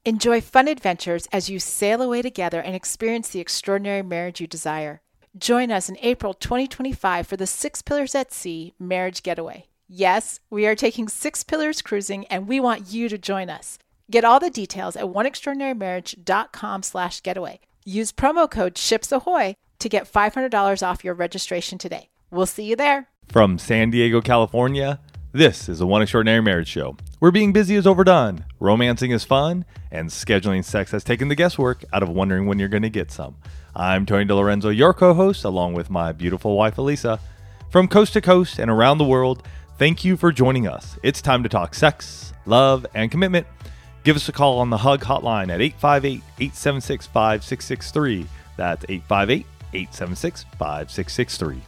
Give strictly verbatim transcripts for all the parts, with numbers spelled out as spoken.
Enjoy fun adventures as you sail away together and experience the extraordinary marriage you desire. Join us in April twenty twenty-five for the Six Pillars at Sea Marriage Getaway. Yes, we are taking Six Pillars cruising, and we want you to join us. Get all the details at oneextraordinarymarriage.com slash getaway. Use promo code SHIPSAHOY to get five hundred dollars off your registration today. We'll see you there. From San Diego, California, this is the One Extraordinary Marriage Show, where being busy is overdone, romancing is fun, and scheduling sex has taken the guesswork out of wondering when you're going to get some. I'm Tony DeLorenzo, your co-host, along with my beautiful wife, Elisa. From coast to coast and around the world, thank you for joining us. It's time to talk sex, love, and commitment. Give us a call on the Hug hotline at eight five eight, eight seven six, five six six three. That's eight five eight, eight seven six, five six six three.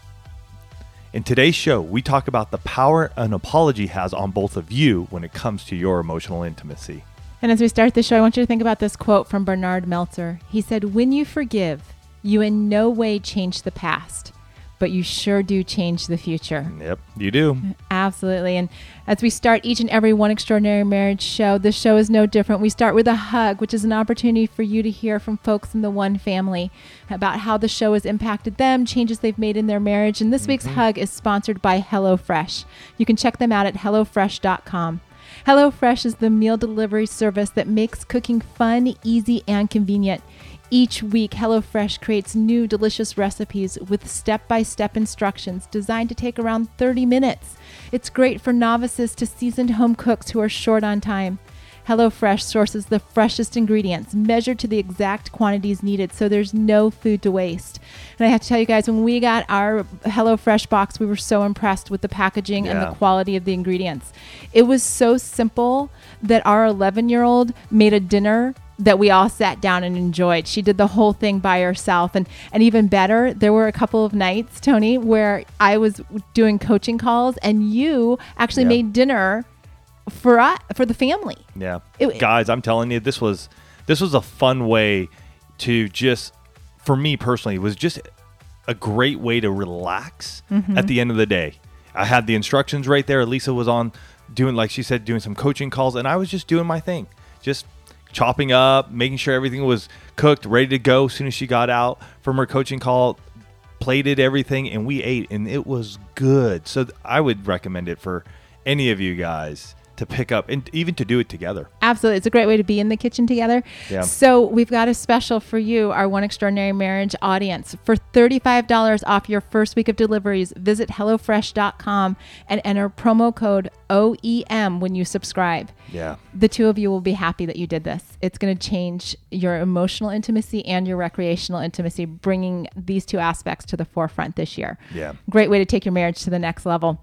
In today's show, we talk about the power an apology has on both of you when it comes to your emotional intimacy. And as we start the show, I want you to think about this quote from Bernard Meltzer. He said, "When you forgive, you in no way change the past, but you sure do change the future." Yep, you do. Absolutely. And as we start each and every One Extraordinary Marriage show, this show is no different. We start with a hug, which is an opportunity for you to hear from folks in the One family about how the show has impacted them, changes they've made in their marriage. And this mm-hmm. week's hug is sponsored by HelloFresh. You can check them out at hello fresh dot com. HelloFresh is the meal delivery service that makes cooking fun, easy, and convenient. Each week, HelloFresh creates new delicious recipes with step-by-step instructions designed to take around thirty minutes. It's great for novices to seasoned home cooks who are short on time. HelloFresh sources the freshest ingredients, measured to the exact quantities needed, so there's no food to waste. And I have to tell you guys, when we got our HelloFresh box, we were so impressed with the packaging yeah. and the quality of the ingredients. It was so simple that our eleven-year-old made a dinner that we all sat down and enjoyed. She did the whole thing by herself. And, and even better, there were a couple of nights, Tony, where I was doing coaching calls and you actually yeah. made dinner for us, for the family. Yeah. It, Guys, I'm telling you, this was this was a fun way to just, for me personally, it was just a great way to relax mm-hmm. at the end of the day. I had the instructions right there. Lisa was on doing, like she said, doing some coaching calls, and I was just doing my thing. Just chopping up, making sure everything was cooked, ready to go as soon as she got out from her coaching call, plated everything, and we ate, and it was good. So I would recommend it for any of you guys to pick up and even to do it together. Absolutely. It's a great way to be in the kitchen together. Yeah. So we've got a special for you, our One Extraordinary Marriage audience. For thirty-five dollars off your first week of deliveries, visit hello fresh dot com and enter promo code O E M when you subscribe. Yeah. The two of you will be happy that you did this. It's going to change your emotional intimacy and your recreational intimacy, bringing these two aspects to the forefront this year. Yeah. Great way to take your marriage to the next level.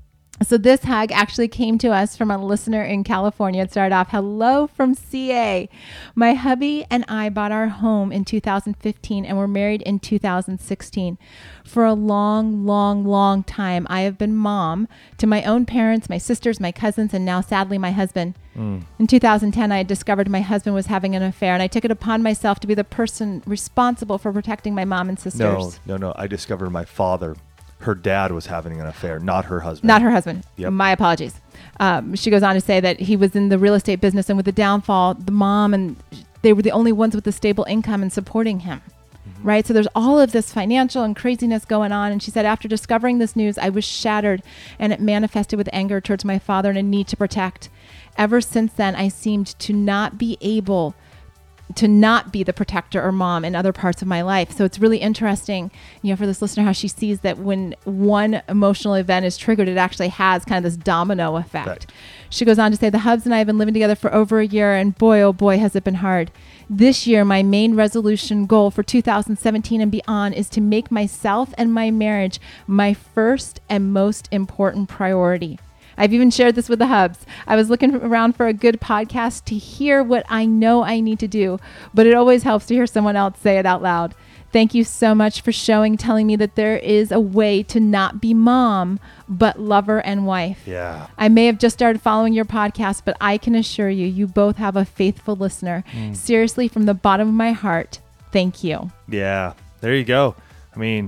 So this hug actually came to us from a listener in California. It started off, "Hello from C A. My hubby and I bought our home in two thousand fifteen and were married in two thousand sixteen. For a long, long, long time, I have been mom to my own parents, my sisters, my cousins, and now sadly my husband. Mm. In two thousand ten, I had discovered my husband was having an affair, and I took it upon myself to be the person responsible for protecting my mom and sisters." No, no, no. I discovered my father. Her dad was having an affair, not her husband. Not her husband. Yep. My apologies. Um, she goes on to say that he was in the real estate business, and with the downfall, the mom and they were the only ones with a stable income and supporting him. Mm-hmm. Right? So there's all of this financial and craziness going on. And she said, after discovering this news, I was shattered, and it manifested with anger towards my father and a need to protect. Ever since then, I seemed to not be able to not be the protector or mom in other parts of my life. So it's really interesting, you know, for this listener, how she sees that when one emotional event is triggered, it actually has kind of this domino effect. Right. She goes on to say, "The hubs and I have been living together for over a year, and boy, oh boy, has it been hard. This year, my main resolution goal for two thousand seventeen and beyond is to make myself and my marriage my first and most important priority. I've even shared this with the hubs. I was looking around for a good podcast to hear what I know I need to do, but it always helps to hear someone else say it out loud. Thank you so much for showing, telling me that there is a way to not be mom, but lover and wife. Yeah. I may have just started following your podcast, but I can assure you, you both have a faithful listener. Mm. Seriously, from the bottom of my heart, thank you." Yeah. There you go. I mean,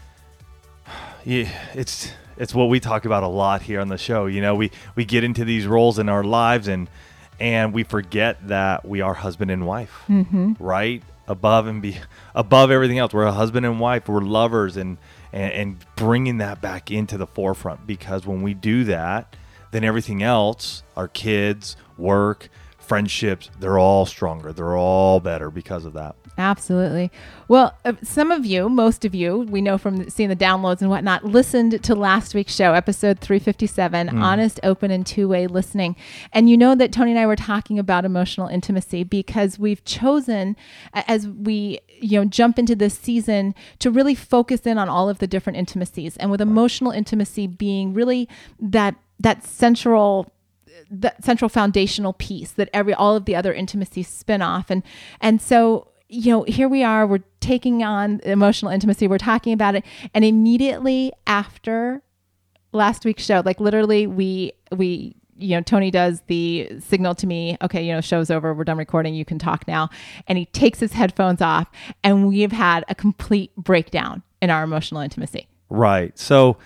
yeah, it's... It's what we talk about a lot here on the show. You know, we, we get into these roles in our lives, and and we forget that we are husband and wife, Mm-hmm. right? Above and be above everything else. We're a husband and wife. We're lovers, and, and and bringing that back into the forefront, because when we do that, then everything else, our kids, work, friendships, they're all stronger. They're all better because of that. Absolutely. Well, uh, some of you, most of you, we know from seeing the downloads and whatnot, listened to last week's show, episode three fifty-seven, mm. Honest, Open, and Two-Way Listening. And you know that Tony and I were talking about emotional intimacy because we've chosen, as we you know jump into this season, to really focus in on all of the different intimacies. And with emotional intimacy being really that that central the central foundational piece that every all of the other intimacies spin off. And and so you know, here we are, we're taking on emotional intimacy, we're talking about it. And immediately after last week's show, like literally we, we, you know, Tony does the signal to me, okay, you know, show's over, we're done recording, you can talk now. And he takes his headphones off, and we've had a complete breakdown in our emotional intimacy. Right. So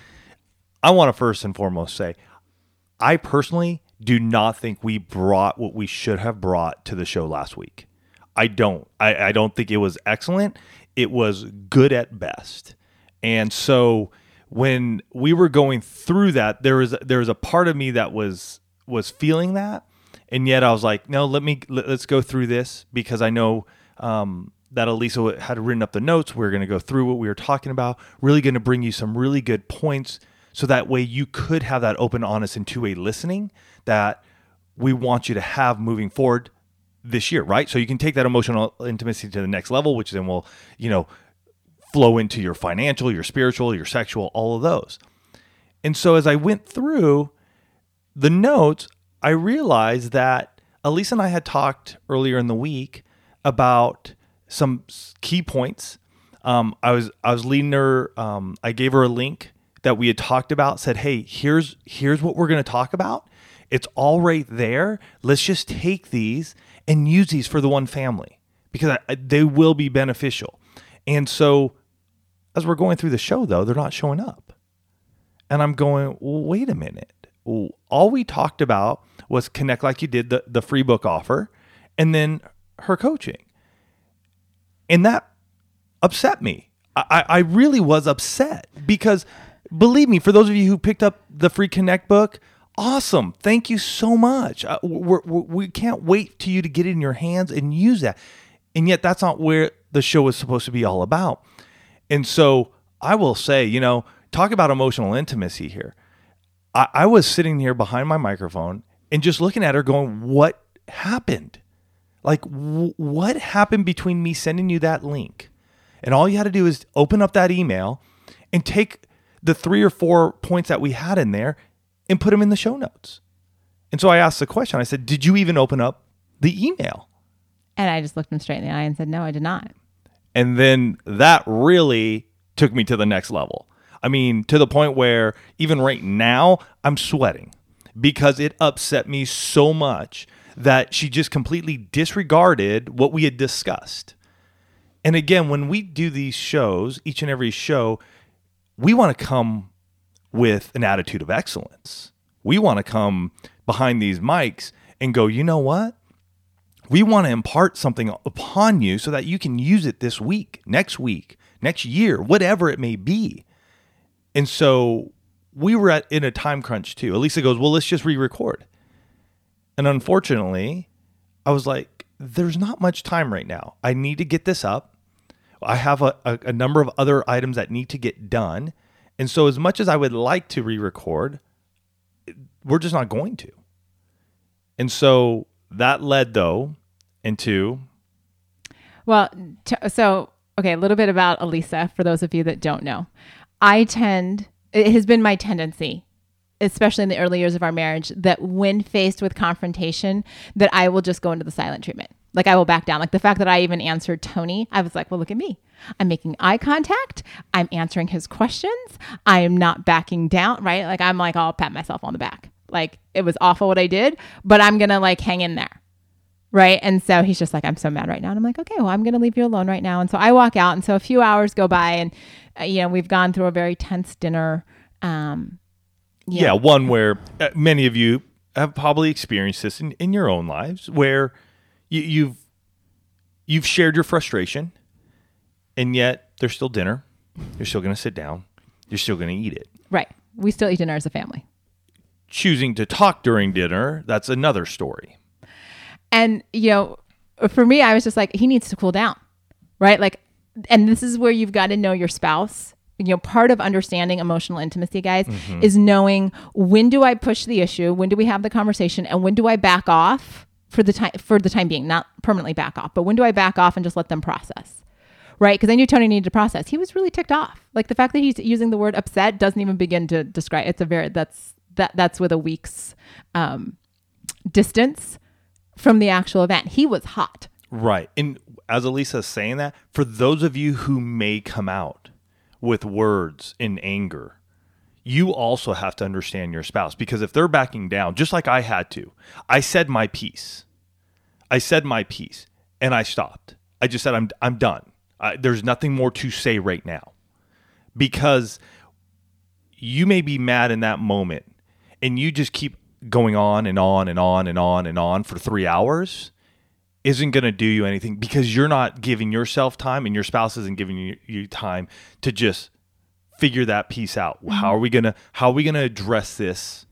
I want to first and foremost say, I personally do not think we brought what we should have brought to the show last week. I don't. I, I don't think it was excellent. It was good at best. And so when we were going through that, there was there was a part of me that was was feeling that, and yet I was like, no, let me let, let's go through this, because I know um, that Elisa had written up the notes. We we're going to go through what we were talking about. Really going to bring you some really good points, so that way you could have that open, honest, and two-way listening that we want you to have moving forward this year, right? So you can take that emotional intimacy to the next level, which then will, you know, flow into your financial, your spiritual, your sexual, all of those. And so as I went through the notes, I realized that Elisa and I had talked earlier in the week about some key points. Um, I was I was leading her. Um, I gave her a link that we had talked about. Said, hey, here's here's what we're going to talk about. It's all right there. Let's just take these and use these for the one family, because I, they will be beneficial. And so as we're going through the show, though, they're not showing up. And I'm going, well, wait a minute. All we talked about was Connect Like You Did, the, the free book offer, and then her coaching. And that upset me. I, I really was upset, because believe me, for those of you who picked up the free Connect book, awesome. Thank you so much. Uh, we're, we're, we can't wait to you to get it in your hands and use that. And yet that's not where the show is supposed to be all about. And so I will say, you know, talk about emotional intimacy here. I, I was sitting here behind my microphone and just looking at her going, what happened? Like, w- what happened between me sending you that link? And all you had to do is open up that email and take the three or four points that we had in there and put them in the show notes. And so I asked the question, I said, did you even open up the email? And I just looked him straight in the eye and said, no, I did not. And then that really took me to the next level. I mean, to the point where even right now, I'm sweating, because it upset me so much that she just completely disregarded what we had discussed. And again, when we do these shows, each and every show, we want to come with an attitude of excellence. We want to come behind these mics and go, you know what? We want to impart something upon you so that you can use it this week, next week, next year, whatever it may be. And so we were at, in a time crunch too. Elisa goes, well, let's just re-record. And unfortunately, I was like, there's not much time right now. I need to get this up. I have a, a, a number of other items that need to get done. And so as much as I would like to re-record, we're just not going to. And so that led, though, into... Well, t- so, okay, a little bit about Elisa, for those of you that don't know. I tend, it has been my tendency, especially in the early years of our marriage, that when faced with confrontation, that I will just go into the silent treatment. Like, I will back down. Like, the fact that I even answered Tony, I was like, well, look at me. I'm making eye contact. I'm answering his questions. I am not backing down, right? Like, I'm like, I'll pat myself on the back. Like, it was awful what I did, but I'm going to like hang in there. Right. And so he's just like, I'm so mad right now. And I'm like, okay, well, I'm going to leave you alone right now. And so I walk out. And so a few hours go by, and, uh, you know, we've gone through a very tense dinner. Um, yeah, know. one where uh, many of you have probably experienced this in, in your own lives where you, you've you've shared your frustration, and yet there's still dinner. You're still going to sit down. You're still going to eat it. Right. We still eat dinner as a family. Choosing to talk during dinner, that's another story. And, you know, for me, I was just like, he needs to cool down, right? Like, and this is where you've got to know your spouse. You know, part of understanding emotional intimacy, guys, mm-hmm. is knowing when do I push the issue, when do we have the conversation, and when do I back off for the time for the time being, not permanently back off, but when do I back off and just let them process, right? Because I knew Tony needed to process. He was really ticked off. Like the fact that he's using the word upset doesn't even begin to describe. It's a very that's that that's with a week's um, distance from the actual event. He was hot, right? And as Elisa's saying that, for those of you who may come out with words in anger, you also have to understand your spouse, because if they're backing down, just like I had to, I said my piece. I said my piece and I stopped. I just said, I'm I'm done. I, there's nothing more to say right now, because you may be mad in that moment and you just keep going on and on and on and on and on for three hours isn't going to do you anything, because you're not giving yourself time and your spouse isn't giving you, you time to just figure that piece out. Mm-hmm. How are we going to, how are we going to address this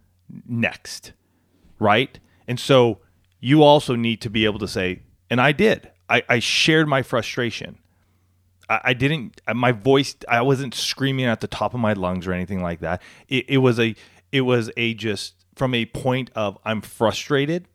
next? Right. And so you also need to be able to say, and I did, I, I shared my frustration. I, I didn't, my voice, I wasn't screaming at the top of my lungs or anything like that. It, it was a, it was a just from a point of I'm frustrated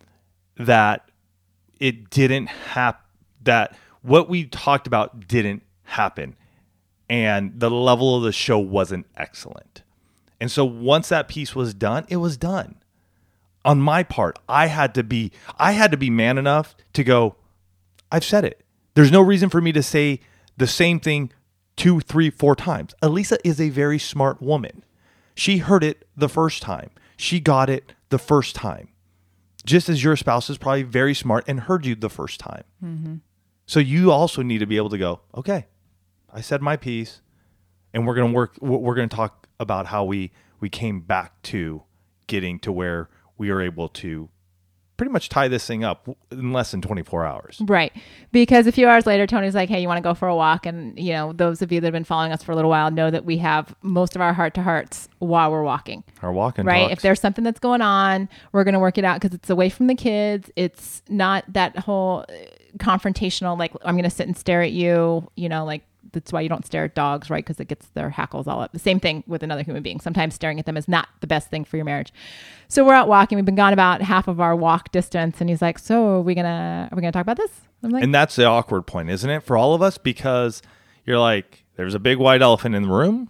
that it didn't happen, that what we talked about didn't happen, and the level of the show wasn't excellent. And so once that piece was done, it was done. On my part, I had to be I had to be man enough to go, I've said it. There's no reason for me to say the same thing two, three, four times. Elisa is a very smart woman. She heard it the first time. She got it the first time. Just as your spouse is probably very smart and heard you the first time. Mm-hmm. So you also need to be able to go, okay, I said my piece, and we're going to work, we're going to talk about how we, we came back to getting to where we are able to pretty much tie this thing up in less than twenty-four hours. Right. Because a few hours later, Tony's like, hey, you want to go for a walk? And, you know, those of you that have been following us for a little while know that we have most of our heart to hearts while we're walking. Our walking Right. talks. If there's something that's going on, we're going to work it out, because it's away from the kids. It's not that whole confrontational, like, I'm going to sit and stare at you, you know, like, that's why you don't stare at dogs, right? Because it gets their hackles all up. The same thing with another human being. Sometimes staring at them is not the best thing for your marriage. So we're out walking. We've been gone about half of our walk distance, and he's like, "So are we gonna are we gonna talk about this?" I'm like, and that's the awkward point, isn't it, for all of us? Because you're like, there's a big white elephant in the room,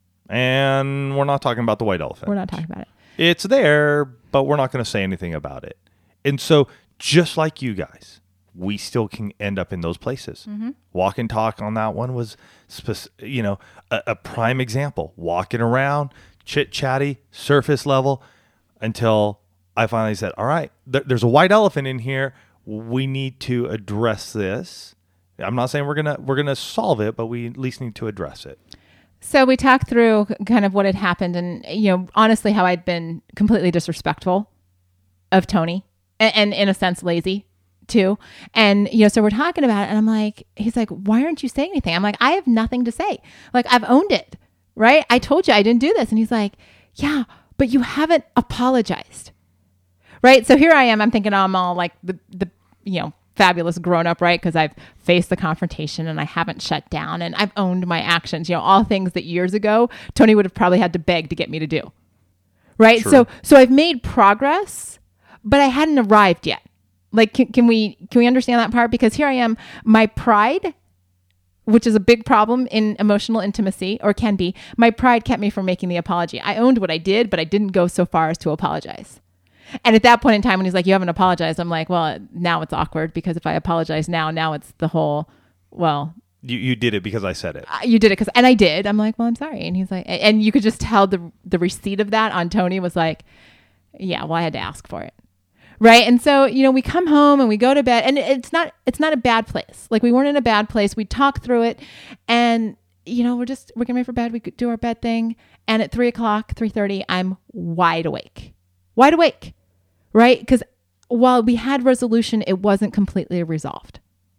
and we're not talking about the white elephant. We're not talking about it. It's there, but we're not going to say anything about it. And so, just like you guys, we still can end up in those places. Mm-hmm. Walk and talk on that one was, spec- you know, a, a prime example. Walking around, chit-chatty, surface level, until I finally said, all right, th- there's a white elephant in here. We need to address this. I'm not saying we're going to we're gonna solve it, but we at least need to address it. So we talked through kind of what had happened, and, you know, honestly, how I'd been completely disrespectful of Tony, and, and in a sense, lazy too. And, you know, so we're talking about it, and I'm like, he's like, why aren't you saying anything? I'm like, I have nothing to say. Like, I've owned it, right? I told you I didn't do this. And he's like, yeah, but you haven't apologized, right? So here I am, I'm thinking I'm all like the, the, you know, fabulous grown up, right? Because I've faced the confrontation and I haven't shut down and I've owned my actions, you know, all things that years ago, Tony would have probably had to beg to get me to do, right? True. So, so I've made progress, but I hadn't arrived yet. Like, can, can we can we understand that part? Because here I am, my pride, which is a big problem in emotional intimacy, or can be, my pride kept me from making the apology. I owned what I did, but I didn't go so far as to apologize. And at that point in time, when he's like, you haven't apologized, I'm like, well, now it's awkward, because if I apologize now, now it's the whole, well... You you did it because I said it. Uh, you did it because, and I did. I'm like, well, I'm sorry. And he's like, and you could just tell the the receipt of that on Tony was like, yeah, well, I had to ask for it. Right. And so, you know, we come home and we go to bed, and it's not, it's not a bad place. Like, we weren't in a bad place. We talk through it, and, you know, we're just, we're getting ready for bed. We do our bed thing. And at three o'clock, three thirty, I'm wide awake. wide awake, right? Because while we had resolution, it wasn't completely resolved.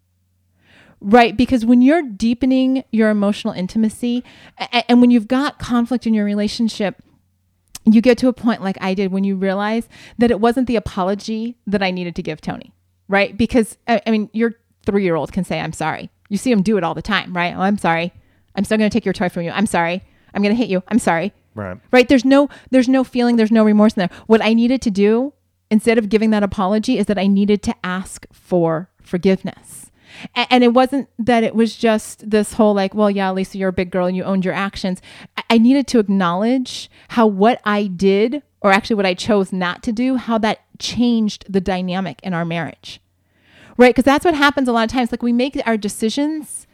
Right? Because when you're deepening your emotional intimacy and, and when you've got conflict in your relationship, you get to a point like I did when you realize that it wasn't the apology that I needed to give Tony, right? Because, I, I mean, your three-year-old can say, I'm sorry. You see him do it all the time, right? Oh, I'm sorry. I'm still going to take your toy from you. I'm sorry. I'm going to hit you. I'm sorry. Right. Right? There's no, there's no feeling. There's no remorse in there. What I needed to do instead of giving that apology is that I needed to ask for forgiveness. And it wasn't that it was just this whole like, well, yeah, Lisa, you're a big girl and you owned your actions. I needed to acknowledge how what I did, or actually what I chose not to do, how that changed the dynamic in our marriage. Right? Because that's what happens a lot of times. Like we make our decisions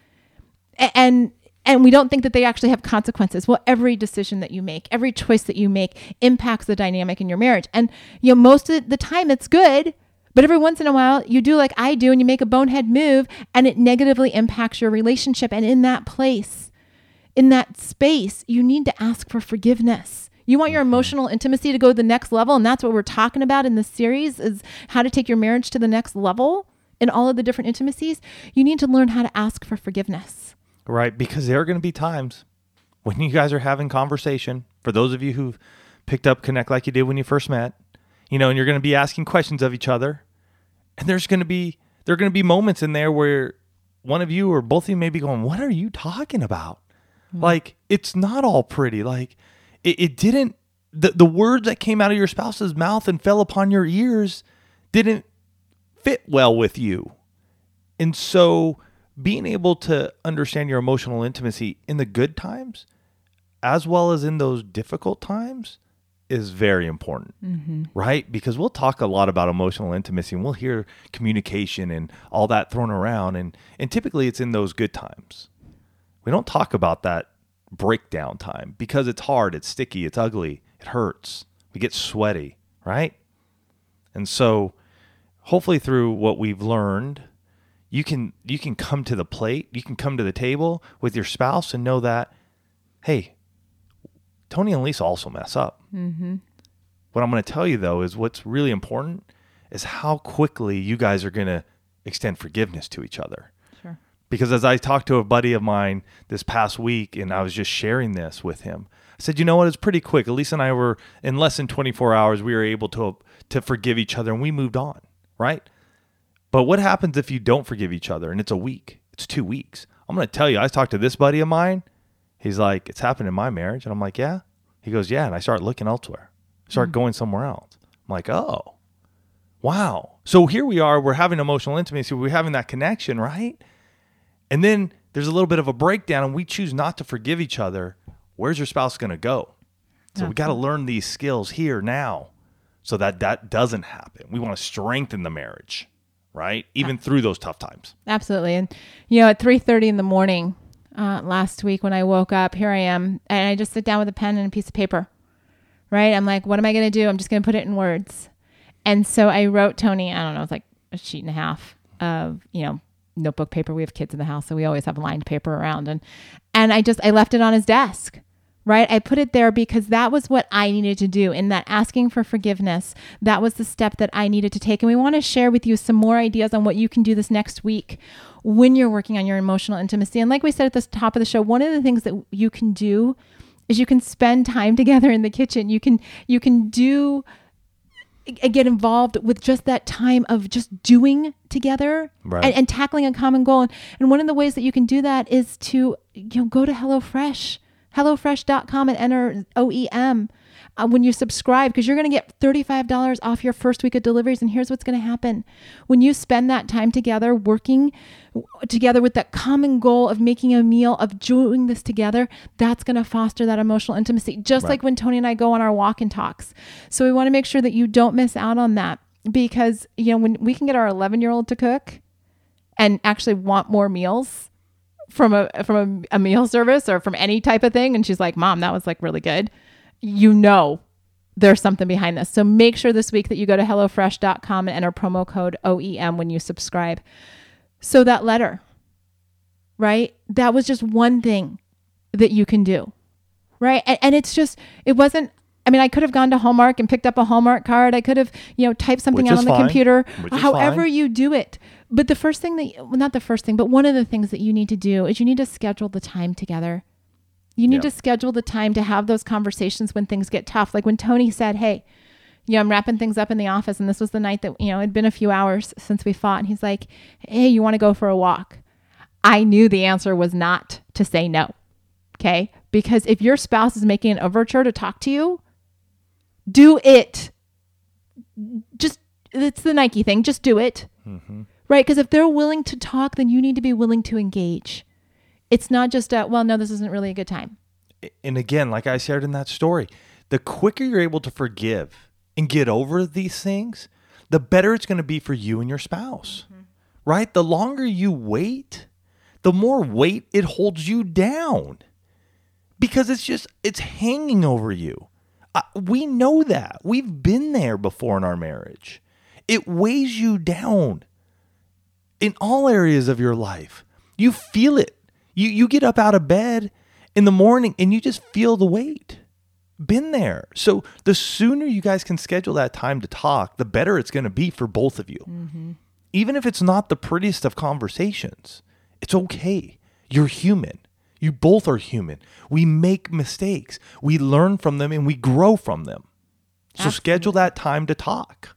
and and we don't think that they actually have consequences. Well, every decision that you make, every choice that you make impacts the dynamic in your marriage. And you know, most of the time it's good. But every once in a while, you do like I do and you make a bonehead move and it negatively impacts your relationship. And in that place, in that space, you need to ask for forgiveness. You want your emotional intimacy to go to the next level. And that's what we're talking about in this series is how to take your marriage to the next level in all of the different intimacies. You need to learn how to ask for forgiveness. Right. Because there are going to be times when you guys are having conversation, for those of you who've picked up Connect like you did when you first met, you know, and you're going to be asking questions of each other. And there's going to be, there are going to be moments in there where one of you or both of you may be going, what are you talking about? Mm-hmm. Like, it's not all pretty. Like, it, it didn't, the, the words that came out of your spouse's mouth and fell upon your ears didn't fit well with you. And so being able to understand your emotional intimacy in the good times, as well as in those difficult times, is very important, mm-hmm. right? Because we'll talk a lot about emotional intimacy and we'll hear communication and all that thrown around. And, and typically it's in those good times. We don't talk about that breakdown time because it's hard, it's sticky, it's ugly, it hurts. We get sweaty, right? And so hopefully through what we've learned, you can, you can come to the plate, you can come to the table with your spouse and know that, hey, Tony and Lisa also mess up. Mm-hmm. What I'm going to tell you, though, is what's really important is how quickly you guys are going to extend forgiveness to each other. Sure. Because as I talked to a buddy of mine this past week, and I was just sharing this with him, I said, you know what, it's pretty quick. Lisa and I were, in less than twenty-four hours, we were able to, to forgive each other, and we moved on, right? But what happens if you don't forgive each other, and it's a week? It's two weeks. I'm going to tell you, I talked to this buddy of mine. He's like, it's happened in my marriage. And I'm like, yeah. He goes, yeah. And I start looking elsewhere, start mm-hmm. going somewhere else. I'm like, oh, wow. So here we are. We're having emotional intimacy. We're having that connection, right? And then there's a little bit of a breakdown and we choose not to forgive each other. Where's your spouse going to go? So okay. we got to learn these skills here now so that that doesn't happen. We want to strengthen the marriage, right? Even yeah. through those tough times. Absolutely. And, you know, at three thirty in the morning, Uh, last week when I woke up, here I am, and I just sit down with a pen and a piece of paper, right? I'm like, what am I going to do? I'm just going to put it in words. And so I wrote Tony, I don't know, it's like a sheet and a half of, you know, notebook paper. We have kids in the house, so we always have lined paper around. And, and I just, I left it on his desk, right? I put it there because that was what I needed to do. In that asking for forgiveness, that was the step that I needed to take. And we want to share with you some more ideas on what you can do this next week when you're working on your emotional intimacy. And like we said at the top of the show, one of the things that you can do is you can spend time together in the kitchen. You can, you can do, get involved with just that time of just doing together right. and, and tackling a common goal. And, and one of the ways that you can do that is to, you know, go to HelloFresh, hello fresh dot com and enter O E M uh, when you subscribe, because you're going to get thirty-five dollars off your first week of deliveries. And here's what's going to happen. When you spend that time together, working together with that common goal of making a meal, of doing this together, that's going to foster that emotional intimacy, just right. like when Tony and I go on our walk and talks. So we want to make sure that you don't miss out on that, because, you know, when we can get our eleven year old to cook and actually want more meals from a from a, a meal service or from any type of thing, and she's like, Mom, that was like really good, you know there's something behind this. So make sure this week that you go to hello fresh dot com and enter promo code O E M when you subscribe. So that letter, right? That was just one thing that you can do, right? And, and it's just, it wasn't I mean, I could have gone to Hallmark and picked up a Hallmark card. I could have, you know, typed something Which out is on the fine. computer, Which is however fine. you do it. But the first thing that, well, not the first thing, but one of the things that you need to do is you need to schedule the time together. You need Yeah. to schedule the time to have those conversations when things get tough. Like when Tony said, hey, you know, I'm wrapping things up in the office. And this was the night that, you know, it'd been a few hours since we fought. And he's like, hey, you want to go for a walk? I knew the answer was not to say no. Okay. Because if your spouse is making an overture to talk to you, do it. Just, it's the Nike thing. Just do it. Mm-hmm. Right? Because if they're willing to talk, then you need to be willing to engage. It's not just a, well, no, this isn't really a good time. And again, like I shared in that story, the quicker you're able to forgive and get over these things, the better it's going to be for you and your spouse, mm-hmm. right? The longer you wait, the more weight it holds you down because it's just, it's hanging over you. Uh, we know that. We've been there before in our marriage. It weighs you down in all areas of your life. You feel it. You you get up out of bed in the morning and you just feel the weight. Been there. So the sooner you guys can schedule that time to talk, the better it's going to be for both of you. Mm-hmm. Even if it's not the prettiest of conversations, it's okay. You're human. You both are human. We make mistakes. We learn from them and we grow from them. So Absolutely. Schedule that time to talk.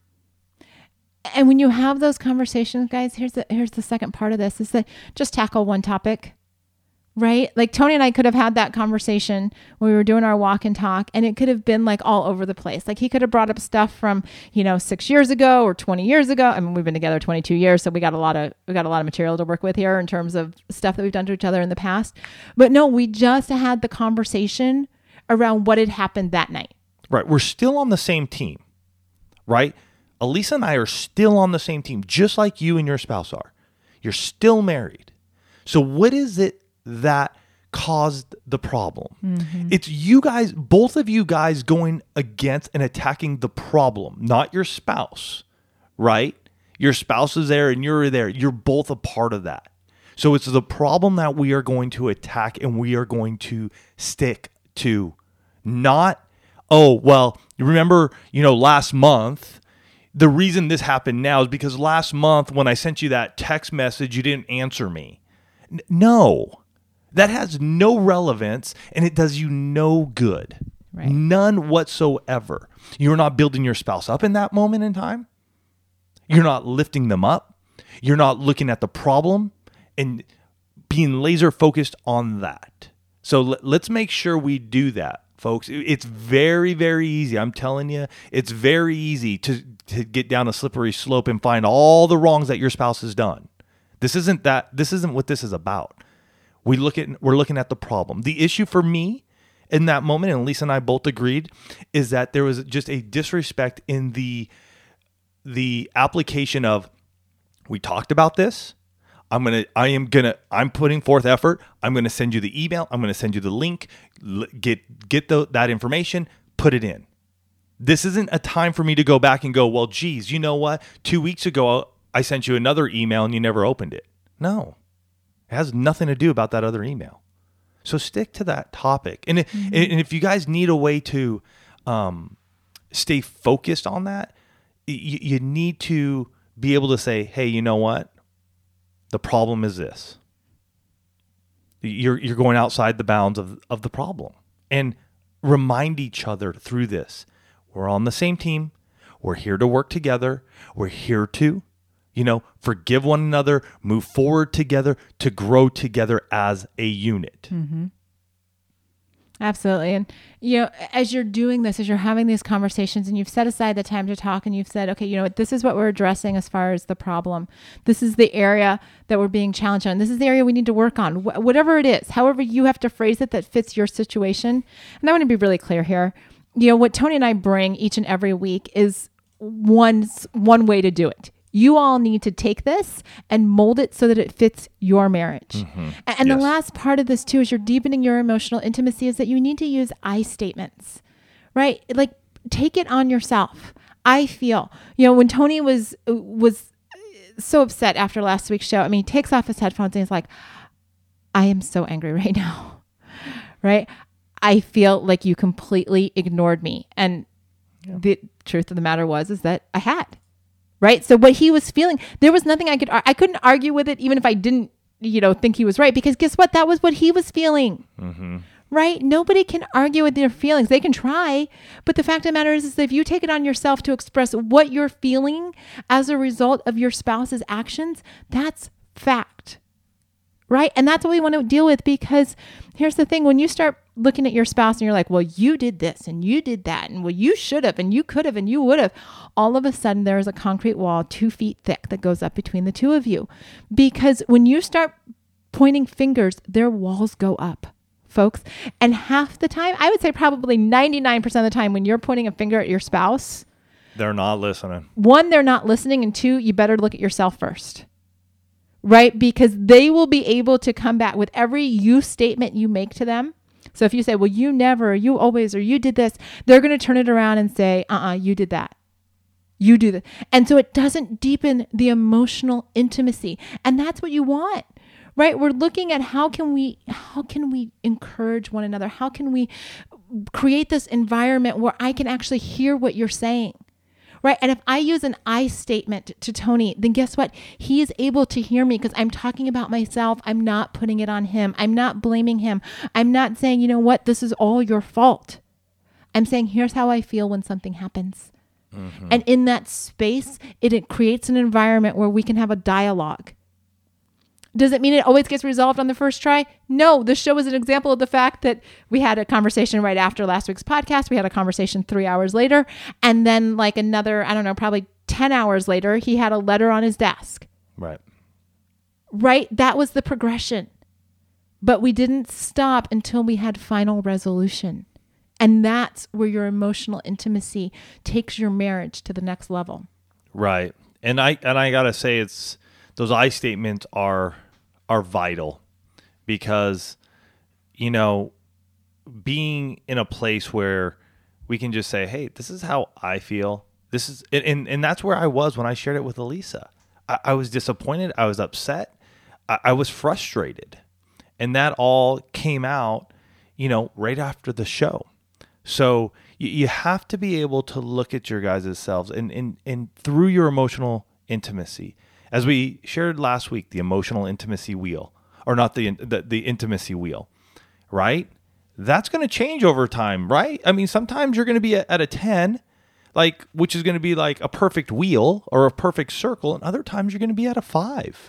And when you have those conversations, guys, here's the here's the second part of this is that just tackle one topic, right? Like Tony and I could have had that conversation when we were doing our walk and talk, and it could have been like all over the place. Like he could have brought up stuff from, you know, six years ago or twenty years ago. I mean, we've been together twenty-two years, so we got a lot of we got a lot of material to work with here in terms of stuff that we've done to each other in the past. But no, we just had the conversation around what had happened that night. Right. We're still on the same team, right? Elisa and I are still on the same team, just like you and your spouse are. You're still married. So what is it that caused the problem? Mm-hmm. It's you guys, both of you guys going against and attacking the problem, not your spouse, right? Your spouse is there and you're there. You're both a part of that. So it's the problem that we are going to attack and we are going to stick to. Not, oh, well, you remember, you know, last month, the reason this happened now is because last month when I sent you that text message, you didn't answer me. N- no, that has no relevance and it does you no good. Right. None whatsoever. You're not building your spouse up in that moment in time. You're not lifting them up. You're not looking at the problem and being laser focused on that. So l- let's make sure we do that, folks. It's very, very easy. I'm telling you, it's very easy to, to get down a slippery slope and find all the wrongs that your spouse has done. This isn't that. This isn't what this is about. We look at we're looking at the problem. The issue for me in that moment, and Lisa and I both agreed, is that there was just a disrespect in the the application of, we talked about this. I'm gonna, I am gonna, I'm putting forth effort. I'm gonna send you the email. I'm gonna send you the link. L- get get the, that information. Put it in. This isn't a time for me to go back and go, well, geez, you know what? Two weeks ago, I sent you another email and you never opened it. No, it has nothing to do about that other email. So stick to that topic. And, mm-hmm. and if you guys need a way to um, stay focused on that, you, you need to be able to say, hey, you know what? The problem is this. You're you're going outside the bounds of, of the problem. And remind each other through this. We're on the same team. We're here to work together. We're here to, you know, forgive one another, move forward together, to grow together as a unit. Mm-hmm. Absolutely. And, you know, as you're doing this, as you're having these conversations and you've set aside the time to talk and you've said, okay, you know what, this is what we're addressing as far as the problem. This is the area that we're being challenged on. This is the area we need to work on. Wh- whatever it is, however you have to phrase it that fits your situation. And I want to be really clear here. You know, what Tony and I bring each and every week is one, one way to do it. You all need to take this and mold it so that it fits your marriage. Mm-hmm. And, and yes. The last part of this too, as you're deepening your emotional intimacy, is that you need to use I statements, right? Like take it on yourself. I feel, you know, when Tony was, was so upset after last week's show, I mean, he takes off his headphones and he's like, I am so angry right now, right? I feel like you completely ignored me. And yeah. the truth of the matter was, is that I had, right? So what he was feeling, there was nothing I could, I couldn't argue with it, even if I didn't, you know, think he was right, because guess what? That was what he was feeling, mm-hmm. right? Nobody can argue with their feelings. They can try, but the fact of the matter is, is that if you take it on yourself to express what you're feeling as a result of your spouse's actions, that's fact, right? And that's what we want to deal with, because here's the thing. When you start looking at your spouse and you're like, well, you did this and you did that, and well, you should have, and you could have, and you would have, all of a sudden there is a concrete wall two feet thick that goes up between the two of you. Because when you start pointing fingers, their walls go up, folks. And half the time, I would say probably ninety-nine percent of the time, when you're pointing a finger at your spouse, they're not listening. One, they're not listening. And two, you better look at yourself first. Right? Because they will be able to come back with every you statement you make to them. So if you say, well, you never, or you always, or you did this, they're going to turn it around and say, uh-uh, you did that. You do that. And so it doesn't deepen the emotional intimacy. And that's what you want, right? We're looking at how can we, how can we encourage one another? How can we create this environment where I can actually hear what you're saying? Right. And if I use an I statement to Tony, then guess what? He is able to hear me because I'm talking about myself. I'm not putting it on him. I'm not blaming him. I'm not saying, you know what, this is all your fault. I'm saying, here's how I feel when something happens. Mm-hmm. And in that space, it, it creates an environment where we can have a dialogue. Does it mean it always gets resolved on the first try? No, this show is an example of the fact that we had a conversation right after last week's podcast. We had a conversation three hours later. And then like another, I don't know, probably ten hours later, he had a letter on his desk. Right. Right? That was the progression. But we didn't stop until we had final resolution. And that's where your emotional intimacy takes your marriage to the next level. Right. And I and I got to say, it's those I statements are are vital, because, you know, being in a place where we can just say, hey, this is how I feel. This is, and, and that's where I was when I shared it with Elisa. I, I was disappointed. I was upset. I, I was frustrated. And that all came out, you know, right after the show. So you, you have to be able to look at your guys' selves and, and, and through your emotional intimacy. As we shared last week, the emotional intimacy wheel, or not the the, the intimacy wheel, right? That's going to change over time, right? I mean, sometimes you're going to be at, at a ten, like, which is going to be like a perfect wheel or a perfect circle, and other times you're going to be at a five.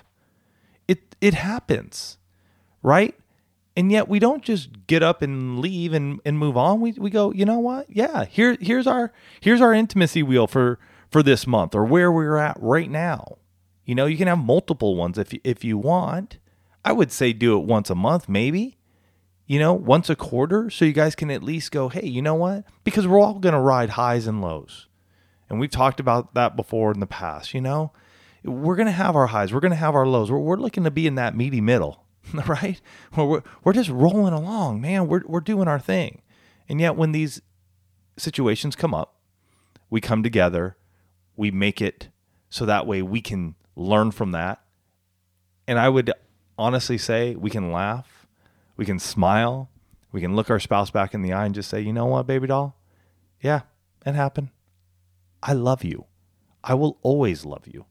It it happens, right? And yet we don't just get up and leave and, and move on. We we go, you know what? Yeah, here here's our here's our intimacy wheel for for this month, or where we're at right now. You know, you can have multiple ones if you, if you want. I would say do it once a month, maybe, you know, once a quarter, so you guys can at least go, hey, you know what? Because we're all going to ride highs and lows. And we've talked about that before in the past, you know. We're going to have our highs. We're going to have our lows. We're, we're looking to be in that meaty middle, right? We're, we're just rolling along, man. We're, we're doing our thing. And yet when these situations come up, we come together, we make it so that way we can learn from that. And I would honestly say we can laugh, we can smile, we can look our spouse back in the eye and just say, you know what, baby doll? Yeah, it happened. I love you. I will always love you.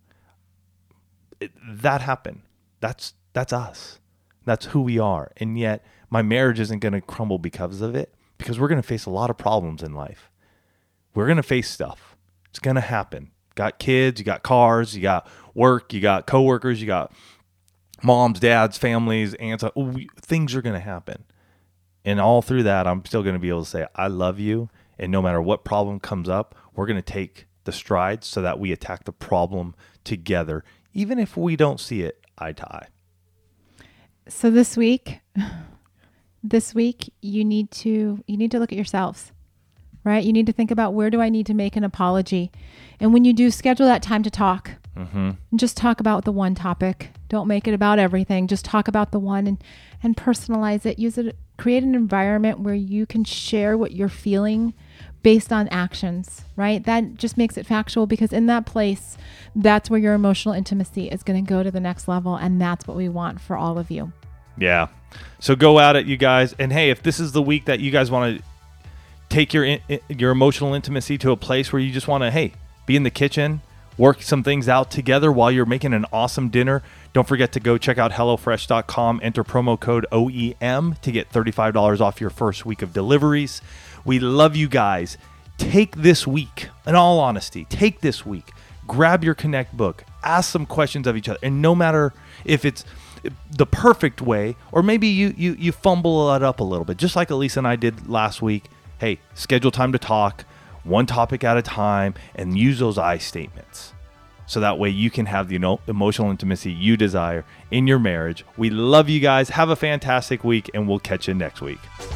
It, that happened. That's that's us. That's who we are. And yet my marriage isn't going to crumble because of it, because we're going to face a lot of problems in life. We're going to face stuff. It's going to happen. Got kids, you got cars, you got work, you got coworkers, you got moms, dads, families, aunts. We, things are going to happen. And all through that, I'm still going to be able to say, I love you. And no matter what problem comes up, we're going to take the strides so that we attack the problem together, even if we don't see it eye to eye. So this week, this week, you need to, you need to look at yourselves. Right? You need to think about, where do I need to make an apology? And when you do, schedule that time to talk. Mm-hmm. And just talk about the one topic. Don't make it about everything. Just talk about the one and, and personalize it. Use it. Create an environment where you can share what you're feeling based on actions, right? That just makes it factual, because in that place, that's where your emotional intimacy is going to go to the next level. And that's what we want for all of you. Yeah. So go at it, you guys. And hey, if this is the week that you guys want to take your in, your emotional intimacy to a place where you just want to, hey, be in the kitchen, work some things out together while you're making an awesome dinner, don't forget to go check out hello fresh dot com, enter promo code O E M to get thirty-five dollars off your first week of deliveries. We love you guys. Take this week, in all honesty, take this week, grab your Connect book, ask some questions of each other, and no matter if it's the perfect way, or maybe you, you, you fumble it up a little bit, just like Elisa and I did last week. Hey, schedule time to talk, one topic at a time, and use those I statements. So that way you can have the emotional intimacy you desire in your marriage. We love you guys. Have a fantastic week, and we'll catch you next week.